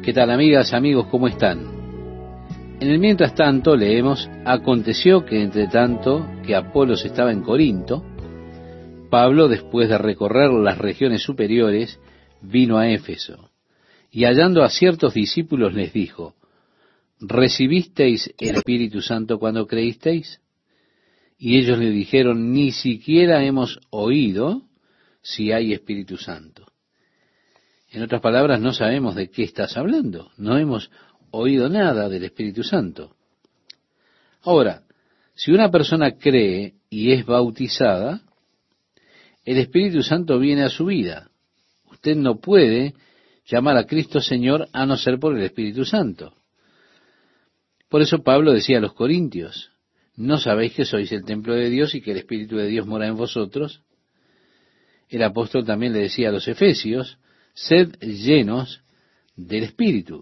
¿Qué tal, amigas, amigos? ¿Cómo están? En el mientras tanto leemos: aconteció que entre tanto que Apolos estaba en Corinto, Pablo, después de recorrer las regiones superiores, vino a Éfeso, y hallando a ciertos discípulos les dijo: ¿recibisteis el Espíritu Santo cuando creísteis? Y ellos le dijeron: ni siquiera hemos oído si hay Espíritu Santo. En otras palabras, no sabemos de qué estás hablando, no hemos oído nada del Espíritu Santo. Ahora, si una persona cree y es bautizada, el Espíritu Santo viene a su vida. Usted no puede llamar a Cristo Señor a no ser por el Espíritu Santo. Por eso Pablo decía a los corintios: ¿no sabéis que sois el templo de Dios y que el Espíritu de Dios mora en vosotros? El apóstol también le decía a los efesios: sed llenos del Espíritu.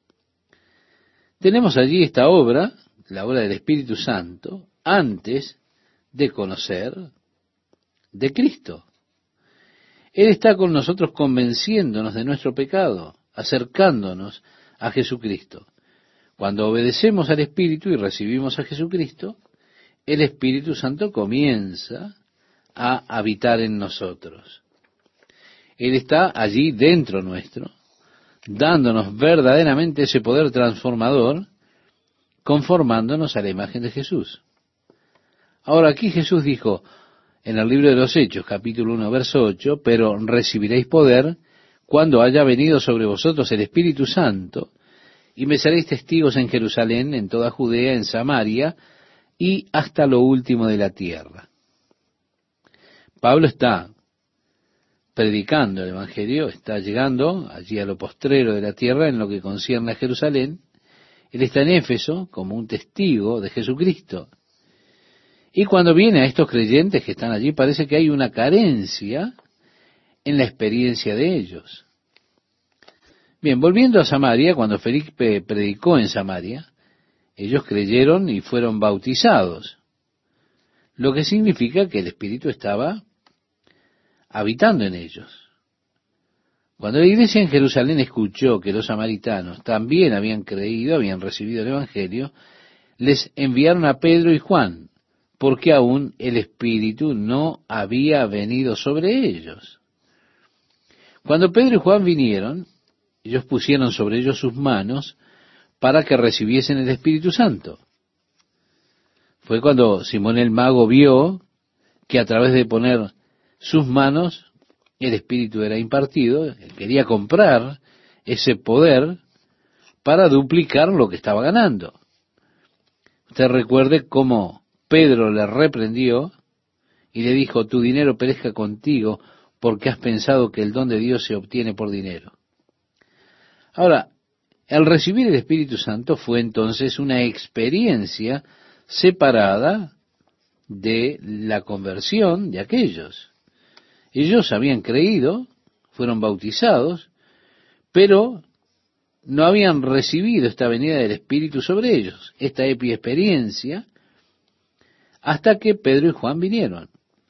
Tenemos allí esta obra, la obra del Espíritu Santo, antes de conocer de Cristo. Él está con nosotros convenciéndonos de nuestro pecado, acercándonos a Jesucristo. Cuando obedecemos al Espíritu y recibimos a Jesucristo, el Espíritu Santo comienza a habitar en nosotros. Él está allí dentro nuestro, dándonos verdaderamente ese poder transformador, conformándonos a la imagen de Jesús. Ahora aquí Jesús dijo en el libro de los Hechos, capítulo 1, verso 8, pero recibiréis poder cuando haya venido sobre vosotros el Espíritu Santo, y me seréis testigos en Jerusalén, en toda Judea, en Samaria, y hasta lo último de la tierra. Pablo está predicando el Evangelio, está llegando allí a lo postrero de la tierra en lo que concierne a Jerusalén. Él está en Éfeso como un testigo de Jesucristo. Y cuando viene a estos creyentes que están allí, parece que hay una carencia en la experiencia de ellos. Bien, volviendo a Samaria, cuando Felipe predicó en Samaria, ellos creyeron y fueron bautizados, lo que significa que el Espíritu estaba habitando en ellos. Cuando la iglesia en Jerusalén escuchó que los samaritanos también habían creído, habían recibido el Evangelio, les enviaron a Pedro y Juan, porque aún el Espíritu no había venido sobre ellos. Cuando Pedro y Juan vinieron, ellos pusieron sobre ellos sus manos para que recibiesen el Espíritu Santo. Fue cuando Simón el mago vio que a través de poner sus manos el Espíritu era impartido. Él quería comprar ese poder para duplicar lo que estaba ganando. Usted recuerde cómo Pedro le reprendió y le dijo: tu dinero perezca contigo, porque has pensado que el don de Dios se obtiene por dinero. Ahora, al recibir el Espíritu Santo fue entonces una experiencia separada de la conversión de aquellos. Ellos habían creído, fueron bautizados, pero no habían recibido esta venida del Espíritu sobre ellos, esta experiencia, hasta que Pedro y Juan vinieron.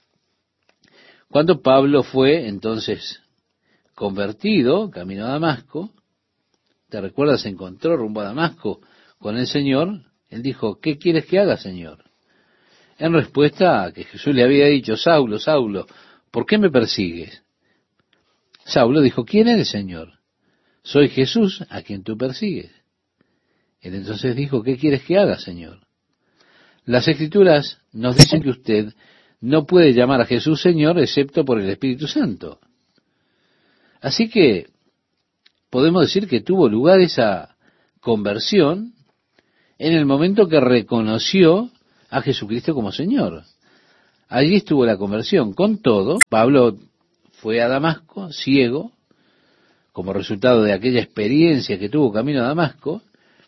Cuando Pablo fue entonces convertido, camino a Damasco, ¿te recuerdas? Se encontró rumbo a Damasco con el Señor. Él dijo: ¿qué quieres que haga, Señor? En respuesta a que Jesús le había dicho: Saulo, Saulo, ¿por qué me persigues? Saulo dijo: ¿quién eres, Señor? Soy Jesús a quien tú persigues. Él entonces dijo: ¿qué quieres que haga, Señor? Las Escrituras nos dicen que usted no puede llamar a Jesús Señor excepto por el Espíritu Santo. Así que podemos decir que tuvo lugar esa conversión en el momento que reconoció a Jesucristo como Señor. Allí estuvo la conversión. Con todo, Pablo fue a Damasco, ciego, como resultado de aquella experiencia que tuvo camino a Damasco,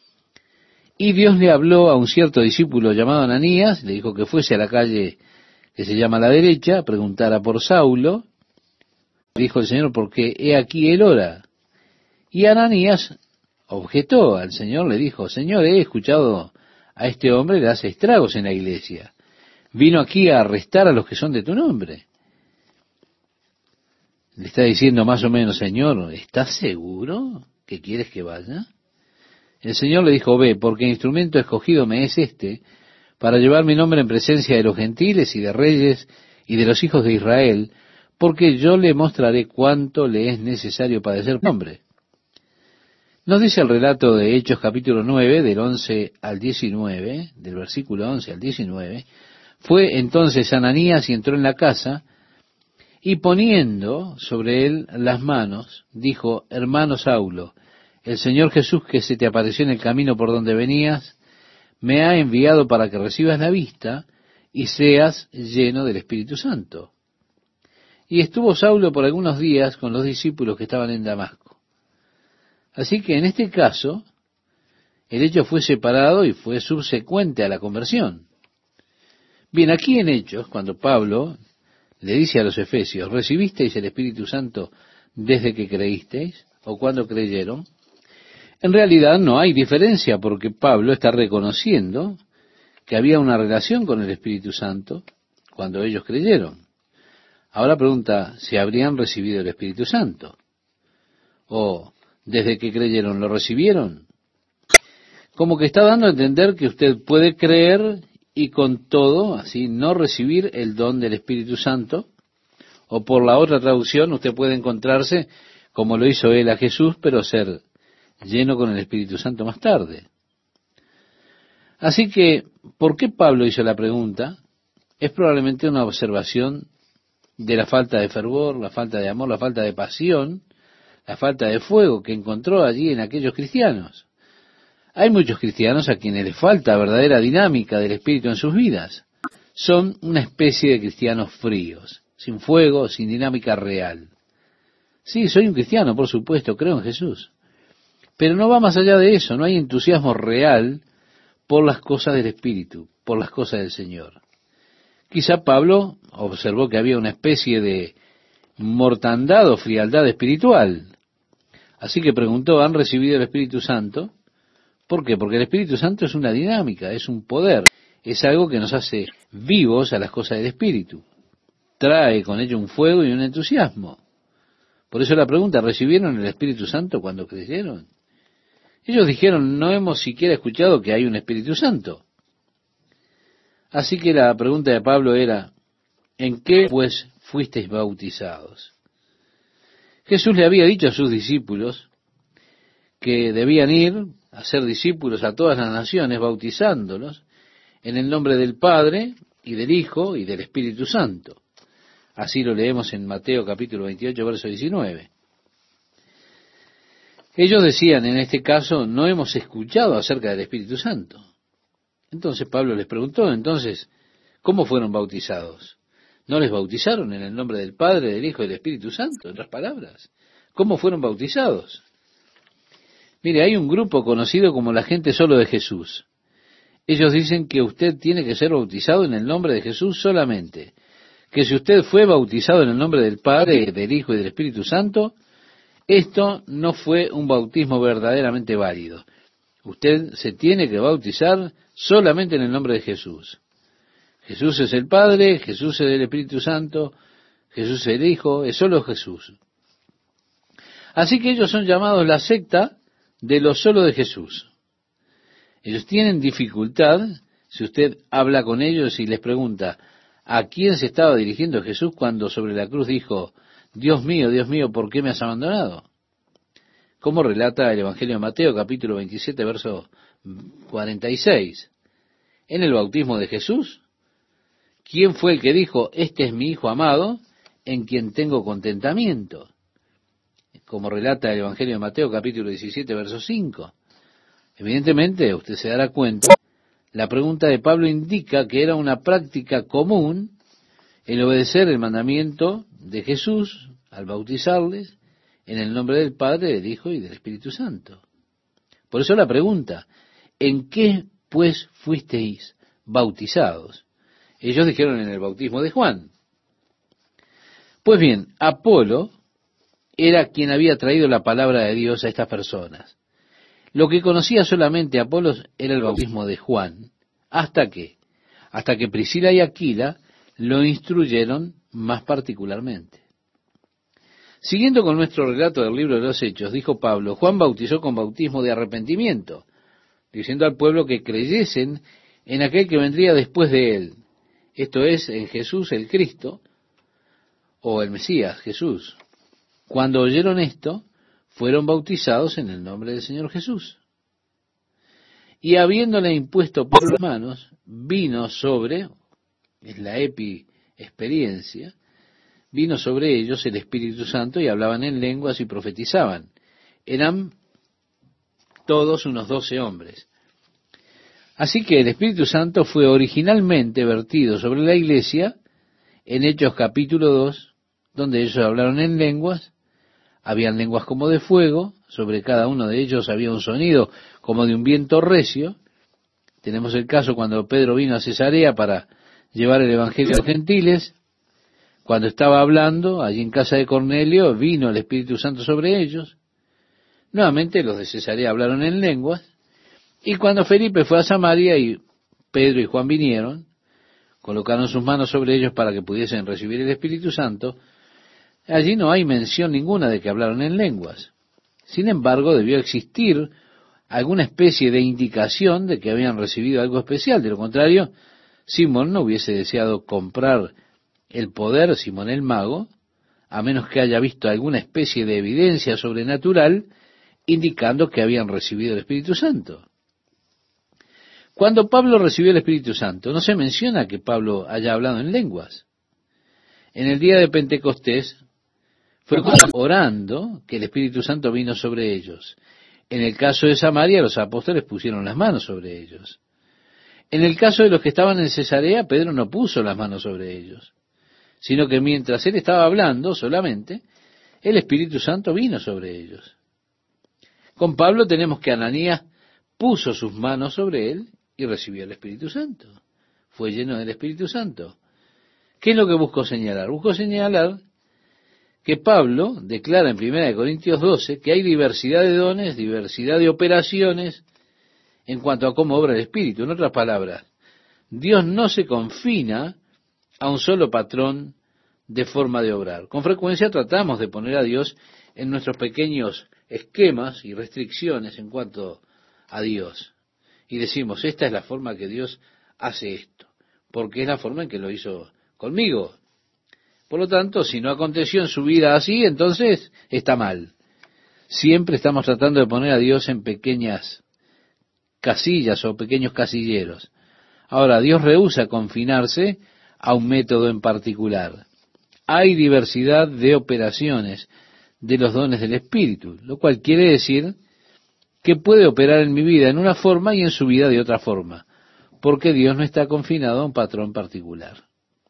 y Dios le habló a un cierto discípulo llamado Ananías, le dijo que fuese a la calle que se llama La Derecha, preguntara por Saulo. Dijo el Señor: porque he aquí él ora. Y Ananías objetó al Señor, le dijo: Señor, he escuchado a este hombre, le hace estragos en la iglesia. Vino aquí a arrestar a los que son de tu nombre. Le está diciendo más o menos: Señor, ¿estás seguro? ¿Que quieres que vaya? El Señor le dijo, ve, porque instrumento escogido me es este, para llevar mi nombre en presencia de los gentiles y de reyes y de los hijos de Israel, porque yo le mostraré cuánto le es necesario padecer por mi nombre. Nos dice el relato de Hechos capítulo 9, del 11 al 19, del versículo 11 al 19, fue entonces Ananías y entró en la casa, y poniendo sobre él las manos, dijo, hermano Saulo, el Señor Jesús que se te apareció en el camino por donde venías, me ha enviado para que recibas la vista y seas lleno del Espíritu Santo. Y estuvo Saulo por algunos días con los discípulos que estaban en Damasco. Así que en este caso, el hecho fue separado y fue subsecuente a la conversión. Bien, aquí en Hechos, cuando Pablo le dice a los efesios, ¿recibisteis el Espíritu Santo desde que creísteis o cuando creyeron? En realidad no hay diferencia porque Pablo está reconociendo que había una relación con el Espíritu Santo cuando ellos creyeron. Ahora pregunta si habrían recibido el Espíritu Santo o desde que creyeron lo recibieron. Como que está dando a entender que usted puede creer y con todo, así, no recibir el don del Espíritu Santo, o por la otra traducción, usted puede encontrarse, como lo hizo él a Jesús, pero ser lleno con el Espíritu Santo más tarde. Así que, ¿por qué Pablo hizo la pregunta? Es probablemente una observación de la falta de fervor, la falta de amor, la falta de pasión, la falta de fuego que encontró allí en aquellos cristianos. Hay muchos cristianos a quienes les falta verdadera dinámica del Espíritu en sus vidas. Son una especie de cristianos fríos, sin fuego, sin dinámica real. Sí, soy un cristiano, por supuesto, creo en Jesús. Pero no va más allá de eso, no hay entusiasmo real por las cosas del Espíritu, por las cosas del Señor. Quizá Pablo observó que había una especie de mortandad o frialdad espiritual. Así que preguntó, ¿han recibido el Espíritu Santo? ¿Por qué? Porque el Espíritu Santo es una dinámica, es un poder, es algo que nos hace vivos a las cosas del Espíritu. Trae con ello un fuego y un entusiasmo. Por eso la pregunta, ¿recibieron el Espíritu Santo cuando creyeron? Ellos dijeron, no hemos siquiera escuchado que hay un Espíritu Santo. Así que la pregunta de Pablo era, ¿en qué pues fuisteis bautizados? Jesús le había dicho a sus discípulos que debían ir a ser discípulos a todas las naciones, bautizándolos en el nombre del Padre y del Hijo y del Espíritu Santo. Así lo leemos en Mateo capítulo 28, verso 19. Ellos decían, en este caso, no hemos escuchado acerca del Espíritu Santo. Entonces Pablo les preguntó, entonces, ¿cómo fueron bautizados? ¿No les bautizaron en el nombre del Padre, del Hijo y del Espíritu Santo? En otras palabras, ¿cómo fueron bautizados? Mire, hay un grupo conocido como la gente solo de Jesús. Ellos dicen que usted tiene que ser bautizado en el nombre de Jesús solamente. Que si usted fue bautizado en el nombre del Padre, del Hijo y del Espíritu Santo, esto no fue un bautismo verdaderamente válido. Usted se tiene que bautizar solamente en el nombre de Jesús. Jesús es el Padre, Jesús es el Espíritu Santo, Jesús es el Hijo, es solo Jesús. Así que ellos son llamados la secta de lo solo de Jesús. Ellos tienen dificultad, si usted habla con ellos y les pregunta, ¿a quién se estaba dirigiendo Jesús cuando sobre la cruz dijo, Dios mío, ¿por qué me has abandonado? Como relata el Evangelio de Mateo, capítulo 27, verso 46. En el bautismo de Jesús, ¿quién fue el que dijo, este es mi Hijo amado, en quien tengo contentamiento? Como relata el Evangelio de Mateo, capítulo 17, verso 5. Evidentemente, usted se dará cuenta, la pregunta de Pablo indica que era una práctica común el obedecer el mandamiento de Jesús al bautizarles en el nombre del Padre, del Hijo y del Espíritu Santo. Por eso la pregunta, ¿en qué pues fuisteis bautizados? Ellos dijeron en el bautismo de Juan. Pues bien, Apolo era quien había traído la palabra de Dios a estas personas. Lo que conocía solamente Apolos era el bautismo de Juan. ¿Hasta qué? Hasta que Priscila y Aquila lo instruyeron más particularmente. Siguiendo con nuestro relato del libro de los Hechos, dijo Pablo, Juan bautizó con bautismo de arrepentimiento, diciendo al pueblo que creyesen en aquel que vendría después de él, esto es, en Jesús el Cristo, o el Mesías, Jesús. Cuando oyeron esto, fueron bautizados en el nombre del Señor Jesús. Y habiéndole impuesto por las manos, vino sobre, es la experiencia, vino sobre ellos el Espíritu Santo y hablaban en lenguas y profetizaban. Eran todos unos 12 hombres. Así que el Espíritu Santo fue originalmente vertido sobre la iglesia en Hechos capítulo 2, donde ellos hablaron en lenguas, habían lenguas como de fuego, sobre cada uno de ellos había un sonido como de un viento recio. Tenemos el caso cuando Pedro vino a Cesarea para llevar el Evangelio a los gentiles. Cuando estaba hablando allí en casa de Cornelio, vino el Espíritu Santo sobre ellos. Nuevamente los de Cesarea hablaron en lenguas. Y cuando Felipe fue a Samaria y Pedro y Juan vinieron, colocaron sus manos sobre ellos para que pudiesen recibir el Espíritu Santo. Allí no hay mención ninguna de que hablaron en lenguas. Sin embargo, debió existir alguna especie de indicación de que habían recibido algo especial. De lo contrario, Simón no hubiese deseado comprar el poder, Simón el mago, a menos que haya visto alguna especie de evidencia sobrenatural indicando que habían recibido el Espíritu Santo. Cuando Pablo recibió el Espíritu Santo, no se menciona que Pablo haya hablado en lenguas. En el día de Pentecostés, fue orando que el Espíritu Santo vino sobre ellos. En el caso de Samaria, los apóstoles pusieron las manos sobre ellos. En el caso de los que estaban en Cesarea, Pedro no puso las manos sobre ellos, sino que mientras él estaba hablando solamente, el Espíritu Santo vino sobre ellos. Con Pablo tenemos que Ananías puso sus manos sobre él y recibió el Espíritu Santo. Fue lleno del Espíritu Santo. ¿Qué es lo que buscó señalar? Buscó señalar que Pablo declara en 1 Corintios 12 que hay diversidad de dones, diversidad de operaciones en cuanto a cómo obra el Espíritu. En otras palabras, Dios no se confina a un solo patrón de forma de obrar. Con frecuencia tratamos de poner a Dios en nuestros pequeños esquemas y restricciones en cuanto a Dios. Y decimos, esta es la forma que Dios hace esto, porque es la forma en que lo hizo conmigo. Por lo tanto, si no aconteció en su vida así, entonces está mal. Siempre estamos tratando de poner a Dios en pequeñas casillas o pequeños casilleros. Ahora, Dios rehúsa confinarse a un método en particular. Hay diversidad de operaciones de los dones del Espíritu, lo cual quiere decir que puede operar en mi vida en una forma y en su vida de otra forma, porque Dios no está confinado a un patrón particular.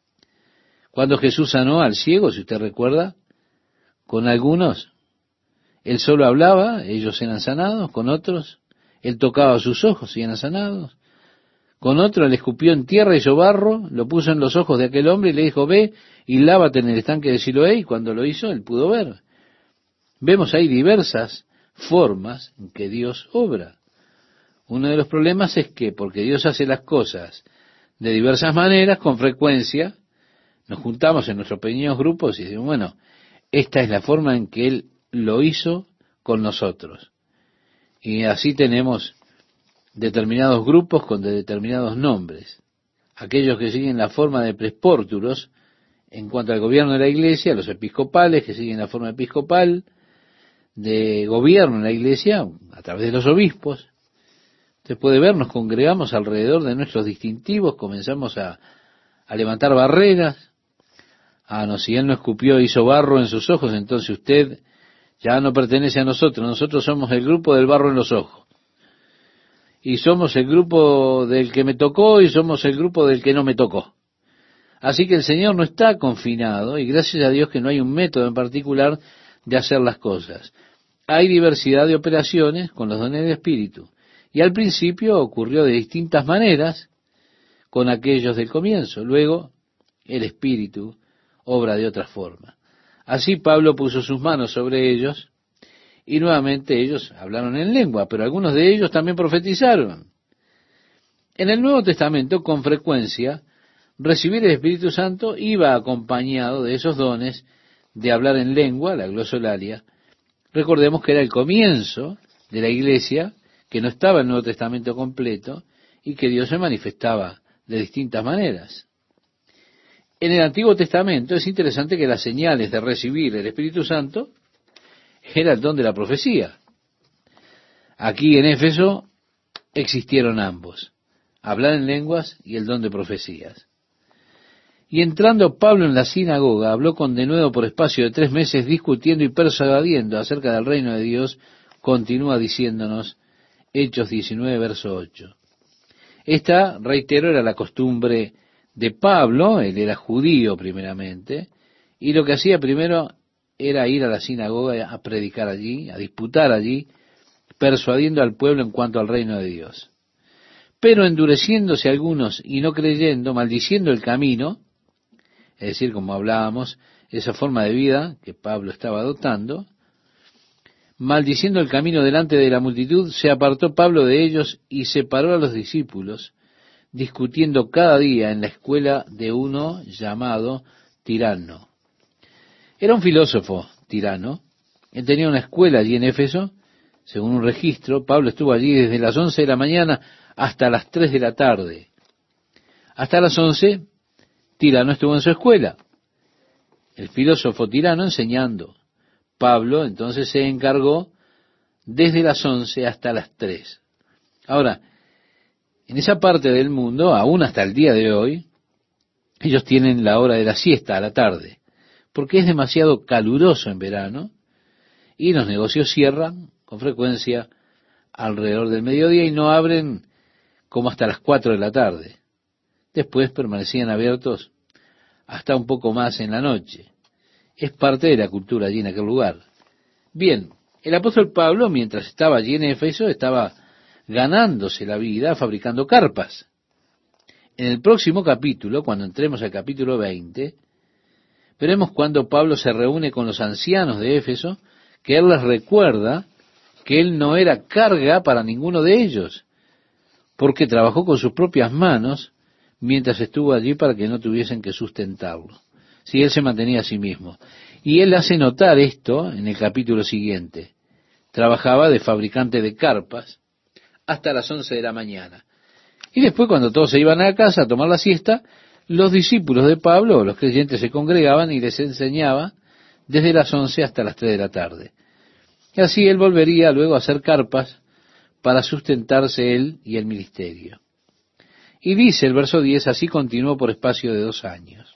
Cuando Jesús sanó al ciego, si usted recuerda, con algunos, Él solo hablaba, ellos eran sanados, con otros, Él tocaba sus ojos y eran sanados, con otro le escupió en tierra, hizo barro, lo puso en los ojos de aquel hombre y le dijo, ve y lávate en el estanque de Siloé, y cuando lo hizo, él pudo ver. Vemos ahí diversas formas en que Dios obra. Uno de los problemas es que, porque Dios hace las cosas de diversas maneras, con frecuencia, nos juntamos en nuestros pequeños grupos y decimos, bueno, esta es la forma en que Él lo hizo con nosotros. Y así tenemos determinados grupos con determinados nombres. Aquellos que siguen la forma de prespórtulos en cuanto al gobierno de la iglesia, los episcopales que siguen la forma episcopal de gobierno en la iglesia a través de los obispos. Usted puede ver, nos congregamos alrededor de nuestros distintivos, comenzamos a levantar barreras. No, si Él no escupió, hizo barro en sus ojos, entonces usted ya no pertenece a nosotros. Nosotros somos el grupo del barro en los ojos. Y somos el grupo del que me tocó y somos el grupo del que no me tocó. Así que el Señor no está confinado y gracias a Dios que no hay un método en particular de hacer las cosas. Hay diversidad de operaciones con los dones del Espíritu. Y al principio ocurrió de distintas maneras con aquellos del comienzo. Luego el Espíritu obra de otra forma. Así Pablo puso sus manos sobre ellos y nuevamente ellos hablaron en lengua, pero algunos de ellos también profetizaron. En el Nuevo Testamento, con frecuencia, recibir el Espíritu Santo iba acompañado de esos dones de hablar en lengua, la glosolalia, recordemos que era el comienzo de la iglesia, que no estaba el Nuevo Testamento completo y que Dios se manifestaba de distintas maneras. En el Antiguo Testamento es interesante que las señales de recibir el Espíritu Santo era el don de la profecía. Aquí en Éfeso existieron ambos, hablar en lenguas y el don de profecías. Y entrando Pablo en la sinagoga, habló con denuedo por espacio de 3 meses, discutiendo y persuadiendo acerca del reino de Dios, continúa diciéndonos Hechos 19, verso 8. Esta, reitero, era la costumbre de Pablo. Él era judío primeramente, y lo que hacía primero era ir a la sinagoga a predicar allí, a disputar allí, persuadiendo al pueblo en cuanto al reino de Dios. Pero endureciéndose algunos y no creyendo, maldiciendo el camino, es decir, como hablábamos, esa forma de vida que Pablo estaba adoptando, maldiciendo el camino delante de la multitud, se apartó Pablo de ellos y separó a los discípulos, discutiendo cada día en la escuela de uno llamado Tirano. Era un filósofo, Tirano. Él tenía una escuela allí en Éfeso. Según un registro, Pablo estuvo allí desde las 11 de la mañana hasta las 3 de la tarde. Hasta las 11, Tirano estuvo en su escuela. El filósofo Tirano enseñando. Pablo entonces se encargó desde las 11 hasta las 3. Ahora, en esa parte del mundo, aún hasta el día de hoy, ellos tienen la hora de la siesta a la tarde, porque es demasiado caluroso en verano y los negocios cierran con frecuencia alrededor del mediodía y no abren como hasta las 4 de la tarde. Después permanecían abiertos hasta un poco más en la noche. Es parte de la cultura allí en aquel lugar. Bien, el apóstol Pablo, mientras estaba allí en Éfeso, estaba ganándose la vida fabricando carpas. En el próximo capítulo, cuando entremos al capítulo 20, veremos cuando Pablo se reúne con los ancianos de Éfeso, que él les recuerda que él no era carga para ninguno de ellos, porque trabajó con sus propias manos mientras estuvo allí para que no tuviesen que sustentarlo. Si él se mantenía a sí mismo. Y él hace notar esto en el capítulo siguiente. Trabajaba de fabricante de carpas hasta las 11 de la mañana. Y después, cuando todos se iban a la casa a tomar la siesta, los discípulos de Pablo, los creyentes, se congregaban y les enseñaba desde las 11 hasta las 3 de la tarde. Y así él volvería luego a hacer carpas para sustentarse él y el ministerio. Y dice el verso 10, así continuó por espacio de 2 años.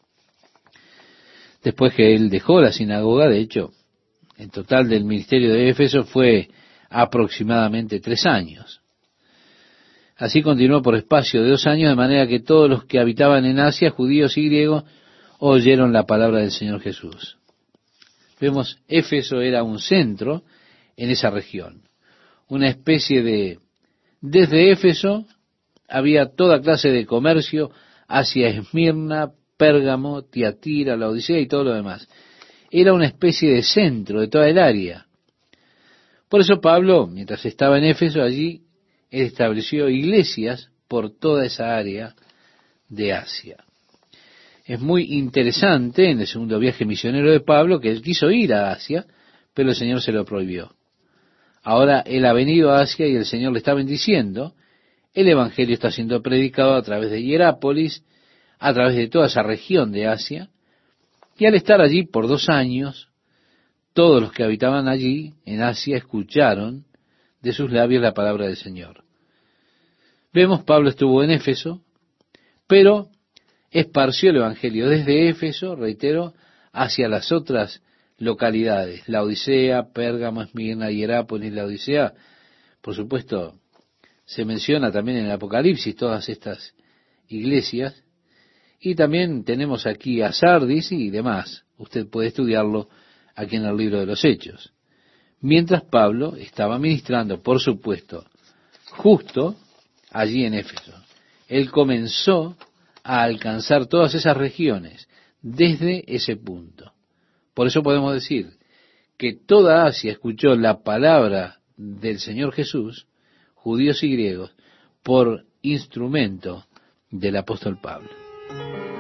Después que él dejó la sinagoga, de hecho, en total del ministerio de Éfeso fue aproximadamente 3 años. Así continuó por espacio de 2 años, de manera que todos los que habitaban en Asia, judíos y griegos, oyeron la palabra del Señor Jesús. Vemos, Éfeso era un centro en esa región, una especie de... Desde Éfeso había toda clase de comercio hacia Esmirna, Pérgamo, Tiatira, Laodicea y todo lo demás. Era una especie de centro de toda el área. Por eso Pablo, mientras estaba en Éfeso, allí él estableció iglesias por toda esa área de Asia. Es muy interesante en el segundo viaje misionero de Pablo que él quiso ir a Asia, pero el Señor se lo prohibió. Ahora él ha venido a Asia y el Señor le está bendiciendo. El Evangelio está siendo predicado a través de Hierápolis, a través de toda esa región de Asia, y al estar allí por 2 años, todos los que habitaban allí en Asia escucharon de sus labios la palabra del Señor. Vemos, Pablo estuvo en Éfeso, pero esparció el Evangelio desde Éfeso, reitero, hacia las otras localidades, Laodicea, Pérgamo, Esmirna, Hierápolis, Laodicea. Por supuesto, se menciona también en el Apocalipsis todas estas iglesias, y también tenemos aquí a Sardis y demás. Usted puede estudiarlo aquí en el libro de los Hechos. Mientras Pablo estaba ministrando, por supuesto, justo allí en Éfeso. Él comenzó a alcanzar todas esas regiones desde ese punto. Por eso podemos decir que toda Asia escuchó la palabra del Señor Jesús, judíos y griegos, por instrumento del apóstol Pablo.